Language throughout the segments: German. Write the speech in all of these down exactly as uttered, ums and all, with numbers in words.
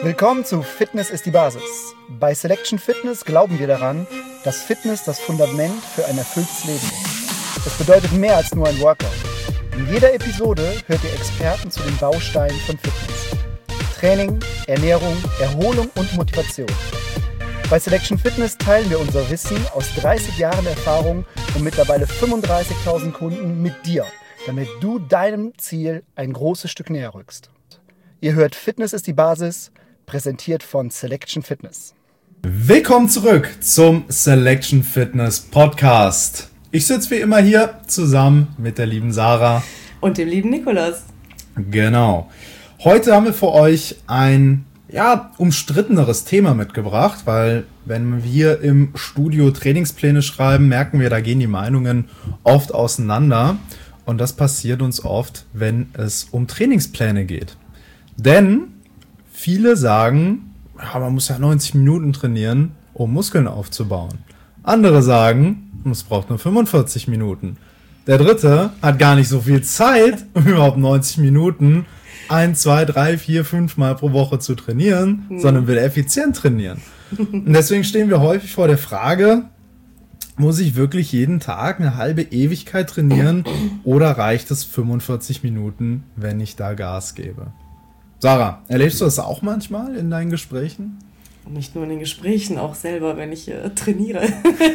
Willkommen zu Fitness ist die Basis. Bei Selection Fitness glauben wir daran, dass Fitness das Fundament für ein erfülltes Leben ist. Das bedeutet mehr als nur ein Workout. In jeder Episode hört ihr Experten zu den Bausteinen von Fitness. Training, Ernährung, Erholung und Motivation. Bei Selection Fitness teilen wir unser Wissen aus dreißig Jahren Erfahrung und mittlerweile fünfunddreißigtausend Kunden mit dir, damit du deinem Ziel ein großes Stück näher rückst. Ihr hört Fitness ist die Basis, präsentiert von Selection Fitness. Willkommen zurück zum Selection Fitness Podcast. Ich sitze wie immer hier zusammen mit der lieben Sarah. Und dem lieben Nikolas. Genau. Heute haben wir für euch ein ja, umstritteneres Thema mitgebracht, weil wenn wir im Studio Trainingspläne schreiben, merken wir, da gehen die Meinungen oft auseinander. Und das passiert uns oft, wenn es um Trainingspläne geht. Denn viele sagen, ja, man muss ja neunzig Minuten trainieren, um Muskeln aufzubauen. Andere sagen, es braucht nur fünfundvierzig Minuten. Der dritte hat gar nicht so viel Zeit, um überhaupt neunzig Minuten ein, zwei, drei, vier, fünf Mal pro Woche zu trainieren, hm. sondern will effizient trainieren. Und deswegen stehen wir häufig vor der Frage, muss ich wirklich jeden Tag eine halbe Ewigkeit trainieren oder reicht es fünfundvierzig Minuten, wenn ich da Gas gebe? Sarah, erlebst du das auch manchmal in deinen Gesprächen? Nicht nur in den Gesprächen, auch selber, wenn ich äh, trainiere.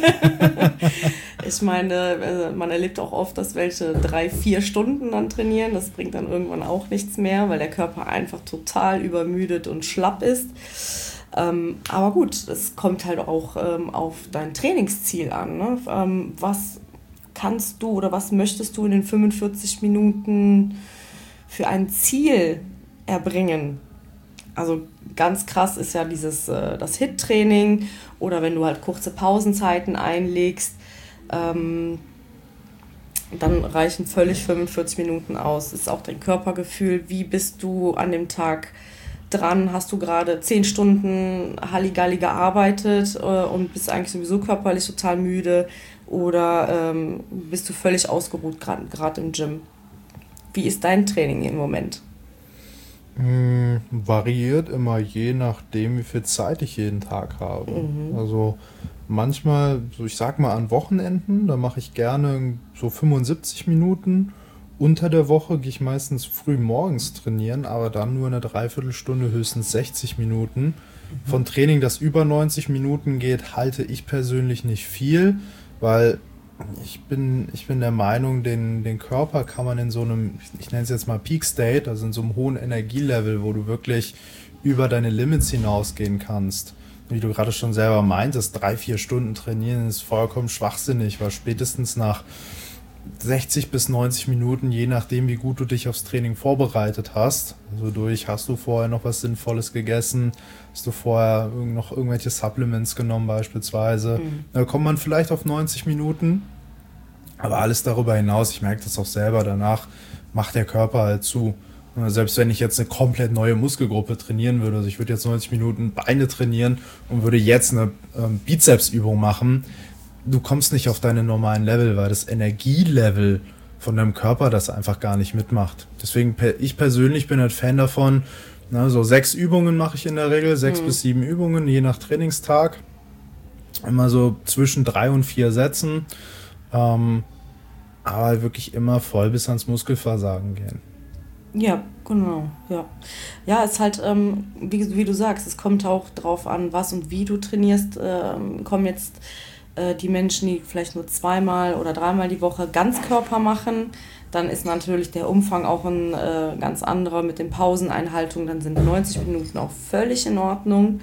Ich meine, äh, man erlebt auch oft, dass welche drei, vier Stunden dann trainieren. Das bringt dann irgendwann auch nichts mehr, weil der Körper einfach total übermüdet und schlapp ist. Ähm, aber gut, es kommt halt auch ähm, auf dein Trainingsziel an. Ne? Ähm, was kannst du oder was möchtest du in den fünfundvierzig Minuten für ein Ziel erbringen? Also ganz krass ist ja dieses äh, das H I I T-Training oder wenn du halt kurze Pausenzeiten einlegst, ähm, dann reichen völlig fünfundvierzig Minuten aus. Ist auch dein Körpergefühl, wie bist du an dem Tag dran? Hast du gerade zehn Stunden Halligalli gearbeitet äh, und bist eigentlich sowieso körperlich total müde oder ähm, bist du völlig ausgeruht gerade im Gym? Wie ist dein Training im Moment? Hm, variiert immer je nachdem, wie viel Zeit ich jeden Tag habe. Mhm. Also manchmal, so ich sag mal an Wochenenden, da mache ich gerne so fünfundsiebzig Minuten. Unter der Woche gehe ich meistens früh morgens trainieren, aber dann nur eine Dreiviertelstunde, höchstens sechzig Minuten. Mhm. Von Training, das über neunzig Minuten geht, halte ich persönlich nicht viel, weil ich bin, ich bin der Meinung, den, den Körper kann man in so einem, ich nenne es jetzt mal Peak State, also in so einem hohen Energielevel, wo du wirklich über deine Limits hinausgehen kannst. Wie du gerade schon selber meintest, drei, vier Stunden trainieren ist vollkommen schwachsinnig, weil spätestens nach sechzig bis neunzig Minuten, je nachdem wie gut du dich aufs Training vorbereitet hast, also durch, hast du vorher noch was Sinnvolles gegessen, hast du vorher noch irgendwelche Supplements genommen beispielsweise, mhm. da kommt man vielleicht auf neunzig Minuten, aber alles darüber hinaus, ich merke das auch selber, danach macht der Körper halt zu. Selbst wenn ich jetzt eine komplett neue Muskelgruppe trainieren würde, also ich würde jetzt neunzig Minuten Beine trainieren und würde jetzt eine ähm, Bizepsübung machen, du kommst nicht auf deine normalen Level, weil das Energielevel von deinem Körper das einfach gar nicht mitmacht. Deswegen, ich persönlich bin halt Fan davon, na, so sechs Übungen mache ich in der Regel, sechs mhm. bis sieben Übungen, je nach Trainingstag. Immer so zwischen drei und vier Sätzen, ähm, aber wirklich immer voll bis ans Muskelversagen gehen. Ja, genau, ja. Ja, es ist halt, ähm, wie, wie du sagst, es kommt auch drauf an, was und wie du trainierst. Ähm, kommen jetzt die Menschen, die vielleicht nur zweimal oder dreimal die Woche Ganzkörper machen, dann ist natürlich der Umfang auch ein äh, ganz anderer mit den Pauseneinhaltungen, dann sind neunzig Minuten auch völlig in Ordnung,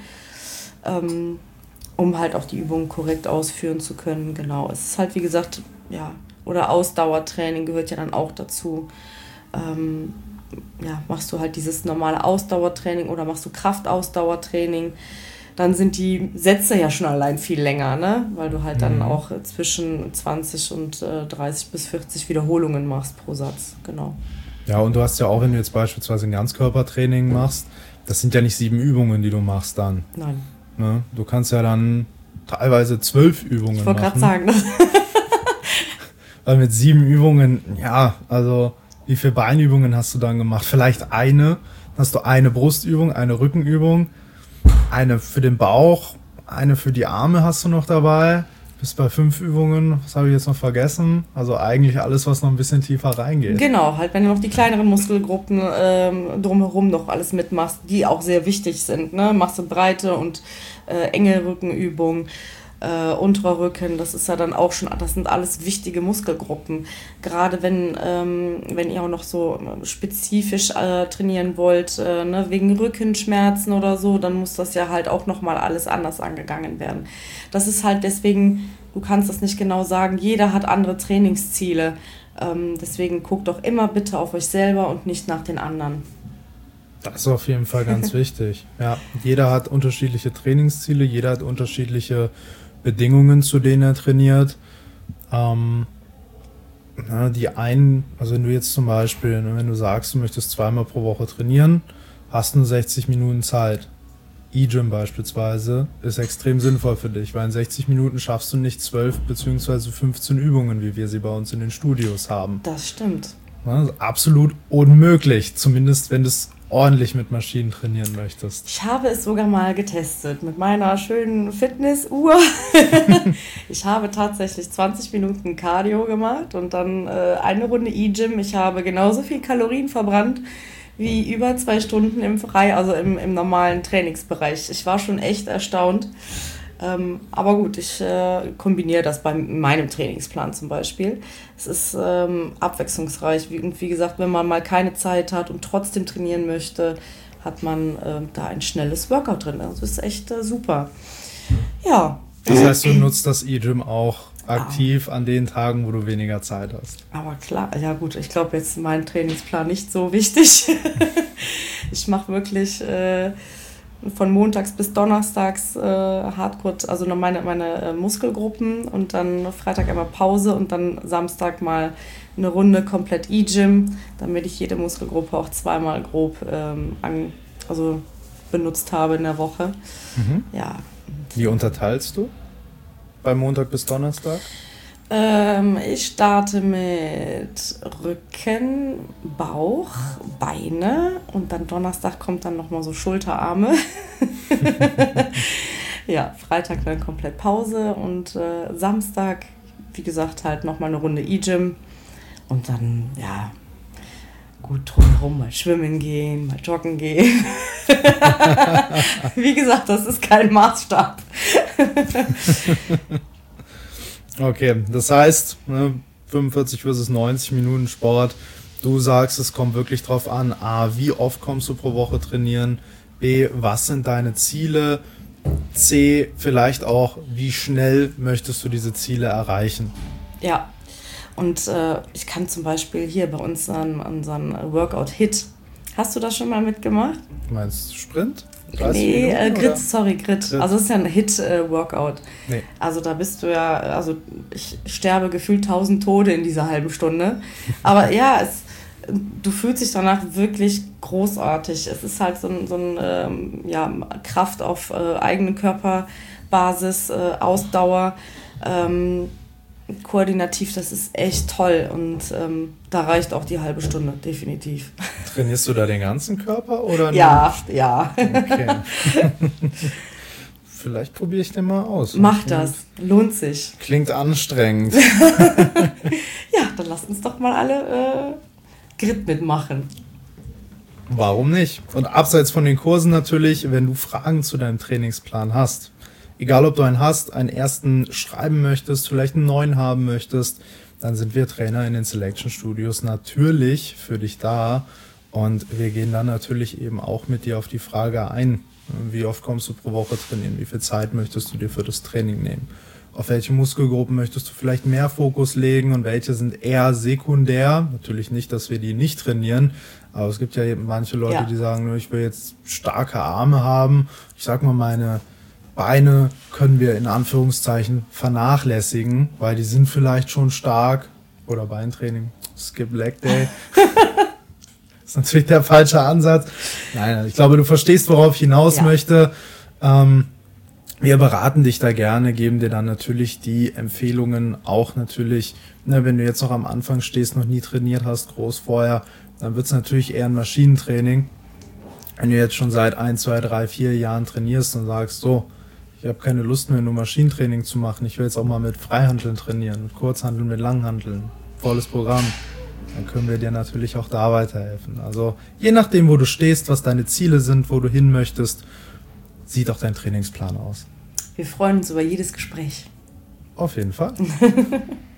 ähm, um halt auch die Übungen korrekt ausführen zu können. Genau, es ist halt wie gesagt, ja, oder Ausdauertraining gehört ja dann auch dazu. Ähm, ja, machst du halt dieses normale Ausdauertraining oder machst du Kraftausdauertraining, dann sind die Sätze ja schon allein viel länger, ne? Weil du halt dann auch zwischen zwanzig und äh, dreißig bis vierzig Wiederholungen machst pro Satz, genau. Ja, und du hast ja auch, wenn du jetzt beispielsweise ein Ganzkörpertraining machst, das sind ja nicht sieben Übungen, die du machst dann. Nein. Ne? Du kannst ja dann teilweise zwölf Übungen machen. Ich wollte gerade sagen. Weil mit sieben Übungen, ja, also wie viele Beinübungen hast du dann gemacht? Vielleicht eine. hast du eine Brustübung, eine Rückenübung, eine für den Bauch, eine für die Arme hast du noch dabei. Bist bei fünf Übungen, was habe ich jetzt noch vergessen? Also eigentlich alles, was noch ein bisschen tiefer reingeht. Genau, halt wenn du noch die kleineren Muskelgruppen ähm, drumherum noch alles mitmachst, die auch sehr wichtig sind, ne? Machst du breite und äh, enge Rückenübungen, äh, unterer Rücken, das ist ja dann auch schon, das sind alles wichtige Muskelgruppen. Gerade wenn, ähm, wenn ihr auch noch so spezifisch äh, trainieren wollt, äh, ne? Wegen Rückenschmerzen oder so, dann muss das ja halt auch nochmal alles anders angegangen werden. Das ist halt deswegen, du kannst das nicht genau sagen, jeder hat andere Trainingsziele. Ähm, deswegen guckt doch immer bitte auf euch selber und nicht nach den anderen. Das ist auf jeden Fall ganz wichtig. Ja, jeder hat unterschiedliche Trainingsziele, jeder hat unterschiedliche Bedingungen, zu denen er trainiert. Ähm, na, die einen, also wenn du jetzt zum Beispiel, ne, wenn du sagst, du möchtest zweimal pro Woche trainieren, hast nur sechzig Minuten Zeit. E-Gym beispielsweise ist extrem sinnvoll für dich, weil in sechzig Minuten schaffst du nicht zwölf bzw. fünfzehn Übungen, wie wir sie bei uns in den Studios haben. Das stimmt. Ja, absolut unmöglich, zumindest wenn du es ordentlich mit Maschinen trainieren möchtest. Ich habe es sogar mal getestet mit meiner schönen Fitnessuhr. Ich habe tatsächlich zwanzig Minuten Cardio gemacht und dann äh, eine Runde E-Gym. Ich habe genauso viel Kalorien verbrannt wie über zwei Stunden im Frei, also im, im normalen Trainingsbereich. Ich war schon echt erstaunt. Ähm, aber gut, ich äh, kombiniere das bei meinem Trainingsplan zum Beispiel. Es ist ähm, abwechslungsreich. Wie, und wie gesagt, wenn man mal keine Zeit hat und trotzdem trainieren möchte, hat man äh, da ein schnelles Workout drin. Also ist echt äh, super. Ja. Das heißt, du nutzt das E-Gym auch aktiv an den Tagen, wo du weniger Zeit hast. Aber klar, ja gut, ich glaube jetzt mein Trainingsplan nicht so wichtig. Ich mache wirklich äh, von montags bis donnerstags äh, Hardcore, also noch meine, meine äh, Muskelgruppen und dann Freitag einmal Pause und dann Samstag mal eine Runde komplett E-Gym, damit ich jede Muskelgruppe auch zweimal grob ähm, an, also benutzt habe in der Woche. Mhm. Ja. Wie unterteilst du? Bei Montag bis Donnerstag? Ähm, ich starte mit Rücken, Bauch, Beine und dann Donnerstag kommt dann nochmal so Schulterarme. Ja, Freitag dann komplett Pause und äh, Samstag, wie gesagt, halt nochmal eine Runde E-Gym und dann, ja, gut drumherum mal schwimmen gehen, mal joggen gehen. Wie gesagt, das ist kein Maßstab. Okay, das heißt, ne, fünfundvierzig versus neunzig Minuten Sport. Du sagst, es kommt wirklich drauf an, A, wie oft kommst du pro Woche trainieren, B, was sind deine Ziele, C, vielleicht auch, wie schnell möchtest du diese Ziele erreichen. Ja, und äh, ich kann zum Beispiel hier bei uns an unseren Workout-Hit, hast du das schon mal mitgemacht? Du meinst Sprint? Nee, äh, Grit, sorry, Grit. Grit. Also es ist ja ein Hit-Workout. Äh, nee. Also da bist du ja, also ich sterbe gefühlt tausend Tode in dieser halben Stunde. Aber ja, es, du fühlst dich danach wirklich großartig. Es ist halt so ein, so ein ähm, ja, Kraft auf äh, eigenen Körperbasis, äh, Ausdauer, ähm, koordinativ, das ist echt toll und ähm, da reicht auch die halbe Stunde, definitiv. Trainierst du da den ganzen Körper oder? Ja, nur? Ja. Okay. Vielleicht probiere ich den mal aus. Mach das, lohnt sich. Klingt anstrengend. Ja, dann lass uns doch mal alle äh, Grit mitmachen. Warum nicht? Und abseits von den Kursen natürlich, wenn du Fragen zu deinem Trainingsplan hast, egal ob du einen hast, einen ersten schreiben möchtest, vielleicht einen neuen haben möchtest, dann sind wir Trainer in den Selection Studios natürlich für dich da und wir gehen dann natürlich eben auch mit dir auf die Frage ein, wie oft kommst du pro Woche trainieren, wie viel Zeit möchtest du dir für das Training nehmen, auf welche Muskelgruppen möchtest du vielleicht mehr Fokus legen und welche sind eher sekundär, natürlich nicht, dass wir die nicht trainieren, aber es gibt ja eben manche Leute, ja. die sagen, ich will jetzt starke Arme haben, ich sag mal meine Beine können wir in Anführungszeichen vernachlässigen, weil die sind vielleicht schon stark. Oder Beintraining, Skip Leg Day. Das ist natürlich der falsche Ansatz. Nein, ich glaube, du verstehst, worauf ich hinaus ja. möchte. Ähm, wir beraten dich da gerne, geben dir dann natürlich die Empfehlungen auch natürlich, ne, wenn du jetzt noch am Anfang stehst, noch nie trainiert hast, groß vorher, dann wird es natürlich eher ein Maschinentraining. Wenn du jetzt schon seit ein, zwei, drei, vier Jahren trainierst und sagst, so, ich habe keine Lust mehr, nur Maschinentraining zu machen, ich will jetzt auch mal mit Freihanteln trainieren, mit Kurzhanteln, mit Langhanteln, volles Programm, dann können wir dir natürlich auch da weiterhelfen. Also je nachdem, wo du stehst, was deine Ziele sind, wo du hin möchtest, sieht auch dein Trainingsplan aus. Wir freuen uns über jedes Gespräch. Auf jeden Fall.